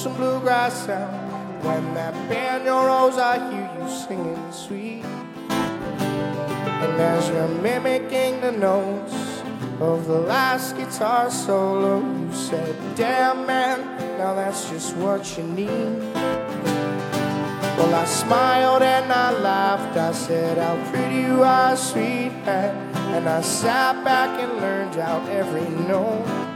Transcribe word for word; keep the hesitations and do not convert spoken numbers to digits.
some bluegrass sound. When that banjo rolls, I hear you singing sweet. And as you're mimicking the notes of the last guitar solo, you said, damn man, now that's just what you need. Well, I smiled and I laughed, I said, how pretty you are, sweetheart. And I sat back and learned out every note.